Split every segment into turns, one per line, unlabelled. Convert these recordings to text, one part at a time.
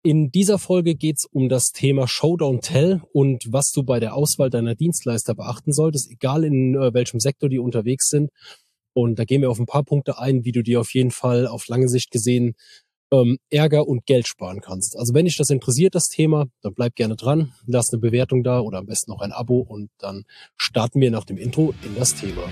In dieser Folge geht's um das Thema Show, Don't Tell und was du bei der Auswahl deiner Dienstleister beachten solltest, egal in welchem Sektor die unterwegs sind. Und da gehen wir auf ein paar Punkte ein, wie du dir auf jeden Fall auf lange Sicht gesehen Ärger und Geld sparen kannst. Also wenn dich das interessiert, das Thema, dann bleib gerne dran, lass eine Bewertung da oder am besten noch ein Abo und dann starten wir nach dem Intro in das Thema.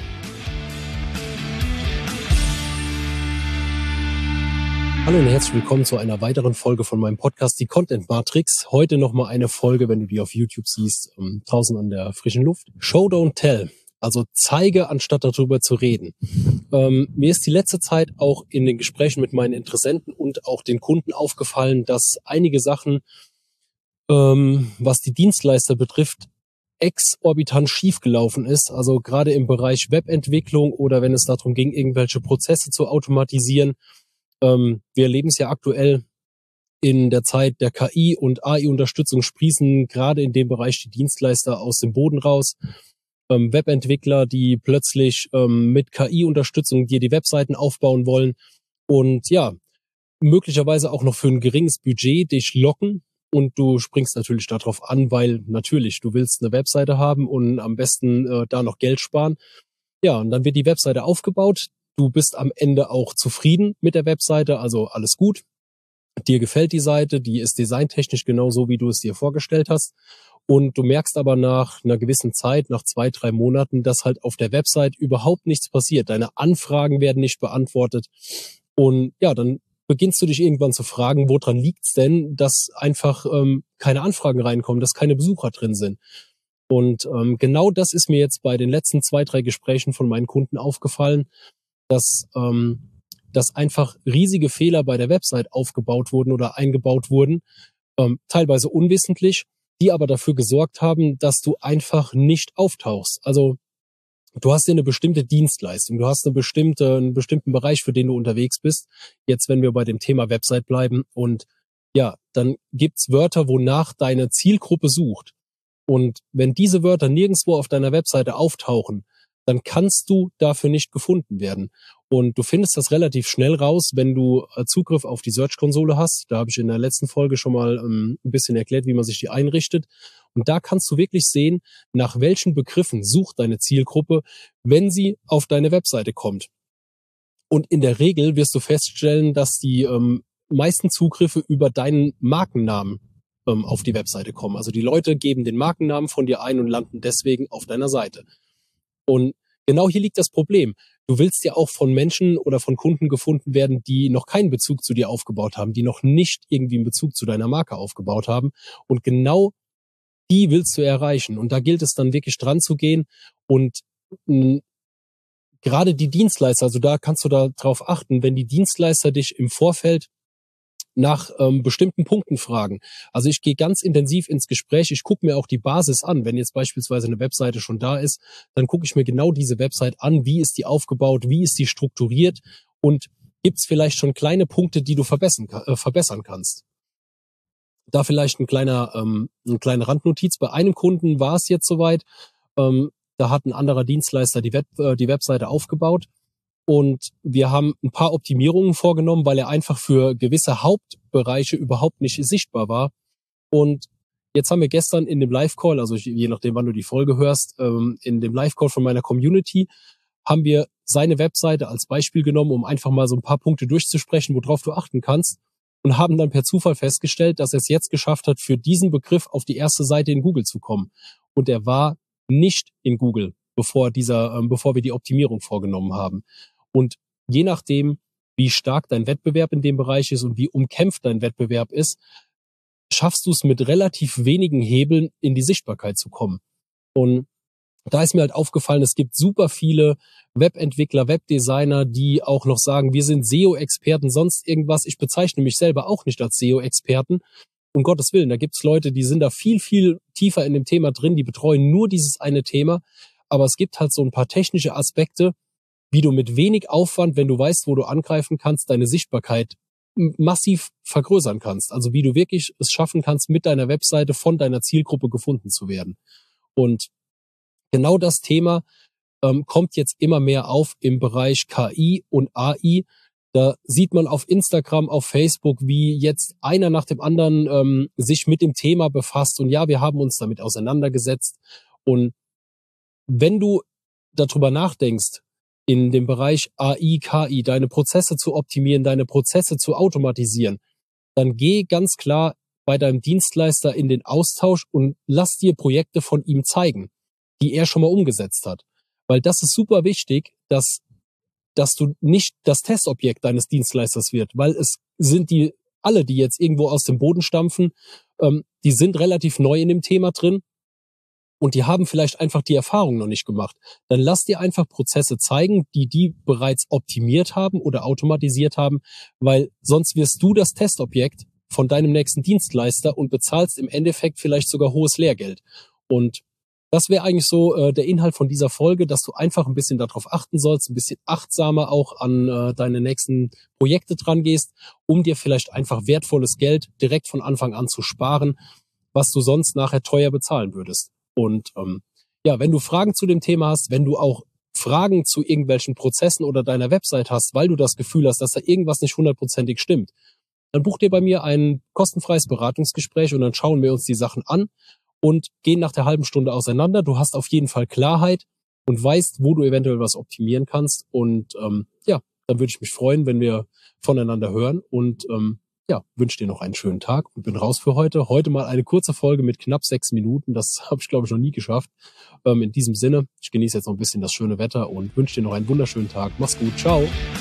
Hallo und herzlich willkommen zu einer weiteren Folge von meinem Podcast, die Content Matrix. Heute nochmal eine Folge, wenn du die auf YouTube siehst, draußen an der frischen Luft. Show, don't tell. Also zeige, anstatt darüber zu reden. Mir ist die letzte Zeit auch in den Gesprächen mit meinen Interessenten und auch den Kunden aufgefallen, dass einige Sachen, was die Dienstleister betrifft, exorbitant schiefgelaufen ist. Also gerade im Bereich Webentwicklung oder wenn es darum ging, irgendwelche Prozesse zu automatisieren. Wir erleben es ja aktuell in der Zeit der KI und AI-Unterstützung sprießen gerade in dem Bereich die Dienstleister aus dem Boden raus. Webentwickler, die plötzlich mit KI-Unterstützung dir die Webseiten aufbauen wollen und ja, möglicherweise auch noch für ein geringes Budget dich locken und du springst natürlich darauf an, weil natürlich, du willst eine Webseite haben und am besten da noch Geld sparen. Ja, und dann wird die Webseite aufgebaut. Du bist am Ende auch zufrieden mit der Webseite, also alles gut. Dir gefällt die Seite, die ist designtechnisch genau so, wie du es dir vorgestellt hast. Und du merkst aber nach einer gewissen Zeit, nach 2-3 Monaten, dass halt auf der Website überhaupt nichts passiert. Deine Anfragen werden nicht beantwortet. Und ja, dann beginnst du dich irgendwann zu fragen, woran liegt's denn, dass einfach keine Anfragen reinkommen, dass keine Besucher drin sind. Und genau das ist mir jetzt bei den letzten 2-3 Gesprächen von meinen Kunden aufgefallen, dass einfach riesige Fehler bei der Website aufgebaut wurden oder eingebaut wurden, teilweise unwissentlich, die aber dafür gesorgt haben, dass du einfach nicht auftauchst. Also du hast ja eine bestimmte Dienstleistung, du hast einen bestimmten Bereich, für den du unterwegs bist. Jetzt, wenn wir bei dem Thema Website bleiben und ja, dann gibt's Wörter, wonach deine Zielgruppe sucht. Und wenn diese Wörter nirgendwo auf deiner Webseite auftauchen, dann kannst du dafür nicht gefunden werden. Und du findest das relativ schnell raus, wenn du Zugriff auf die Search-Konsole hast. Da habe ich in der letzten Folge schon mal ein bisschen erklärt, wie man sich die einrichtet. Und da kannst du wirklich sehen, nach welchen Begriffen sucht deine Zielgruppe, wenn sie auf deine Webseite kommt. Und in der Regel wirst du feststellen, dass die meisten Zugriffe über deinen Markennamen auf die Webseite kommen. Also die Leute geben den Markennamen von dir ein und landen deswegen auf deiner Seite. Und genau hier liegt das Problem. Du willst ja auch von Menschen oder von Kunden gefunden werden, die noch keinen Bezug zu dir aufgebaut haben, die noch nicht irgendwie einen Bezug zu deiner Marke aufgebaut haben. Und genau die willst du erreichen. Und da gilt es dann wirklich dran zu gehen. Und gerade die Dienstleister, also da kannst du da drauf achten, wenn die Dienstleister dich im Vorfeld nach bestimmten Punkten fragen. Also ich gehe ganz intensiv ins Gespräch, ich gucke mir auch die Basis an. Wenn jetzt beispielsweise eine Webseite schon da ist, dann gucke ich mir genau diese Website an, wie ist die aufgebaut, wie ist die strukturiert und gibt es vielleicht schon kleine Punkte, die du verbessern kannst. Da vielleicht eine kleine Randnotiz. Bei einem Kunden war es jetzt soweit, da hat ein anderer Dienstleister die Webseite aufgebaut. Und wir haben ein paar Optimierungen vorgenommen, weil er einfach für gewisse Hauptbereiche überhaupt nicht sichtbar war. Und jetzt haben wir gestern in dem Live-Call, also je nachdem, wann du die Folge hörst, in dem Live-Call von meiner Community, haben wir seine Webseite als Beispiel genommen, um einfach mal so ein paar Punkte durchzusprechen, worauf du achten kannst. Und haben dann per Zufall festgestellt, dass er es jetzt geschafft hat, für diesen Begriff auf die erste Seite in Google zu kommen. Und er war nicht in Google, bevor wir die Optimierung vorgenommen haben. Und je nachdem, wie stark dein Wettbewerb in dem Bereich ist und wie umkämpft dein Wettbewerb ist, schaffst du es mit relativ wenigen Hebeln in die Sichtbarkeit zu kommen. Und da ist mir halt aufgefallen, es gibt super viele Webentwickler, Webdesigner, die auch noch sagen, wir sind SEO-Experten, sonst irgendwas. Ich bezeichne mich selber auch nicht als SEO-Experten. Um Gottes Willen, da gibt's Leute, die sind da viel, viel tiefer in dem Thema drin, die betreuen nur dieses eine Thema. Aber es gibt halt so ein paar technische Aspekte, wie du mit wenig Aufwand, wenn du weißt, wo du angreifen kannst, deine Sichtbarkeit massiv vergrößern kannst. Also wie du wirklich es schaffen kannst, mit deiner Webseite von deiner Zielgruppe gefunden zu werden. Und genau das Thema kommt jetzt immer mehr auf im Bereich KI und AI, Da sieht man auf Instagram, auf Facebook, wie jetzt einer nach dem anderen sich mit dem Thema befasst. Und ja, wir haben uns damit auseinandergesetzt. Und wenn du darüber nachdenkst, in dem Bereich AI, KI, deine Prozesse zu optimieren, deine Prozesse zu automatisieren, dann geh ganz klar bei deinem Dienstleister in den Austausch und lass dir Projekte von ihm zeigen, die er schon mal umgesetzt hat. Weil das ist super wichtig, dass du nicht das Testobjekt deines Dienstleisters wird, weil es sind die alle, die jetzt irgendwo aus dem Boden stampfen, die sind relativ neu in dem Thema drin und die haben vielleicht einfach die Erfahrung noch nicht gemacht. Dann lass dir einfach Prozesse zeigen, die bereits optimiert haben oder automatisiert haben, weil sonst wirst du das Testobjekt von deinem nächsten Dienstleister und bezahlst im Endeffekt vielleicht sogar hohes Lehrgeld. Und das wäre eigentlich so der Inhalt von dieser Folge, dass du einfach ein bisschen darauf achten sollst, ein bisschen achtsamer auch an deine nächsten Projekte dran gehst, um dir vielleicht einfach wertvolles Geld direkt von Anfang an zu sparen, was du sonst nachher teuer bezahlen würdest. Und ja, wenn du Fragen zu dem Thema hast, wenn du auch Fragen zu irgendwelchen Prozessen oder deiner Website hast, weil du das Gefühl hast, dass da irgendwas nicht hundertprozentig stimmt, dann buch dir bei mir ein kostenfreies Beratungsgespräch und dann schauen wir uns die Sachen an und gehen nach der halben Stunde auseinander. Du hast auf jeden Fall Klarheit und weißt, wo du eventuell was optimieren kannst. Und ja, dann würde ich mich freuen, wenn wir voneinander hören. Und ja, wünsche dir noch einen schönen Tag und bin raus für heute. Heute mal eine kurze Folge mit knapp 6 Minuten. Das habe ich, glaube ich, noch nie geschafft. In diesem Sinne, ich genieße jetzt noch ein bisschen das schöne Wetter und wünsche dir noch einen wunderschönen Tag. Mach's gut. Ciao.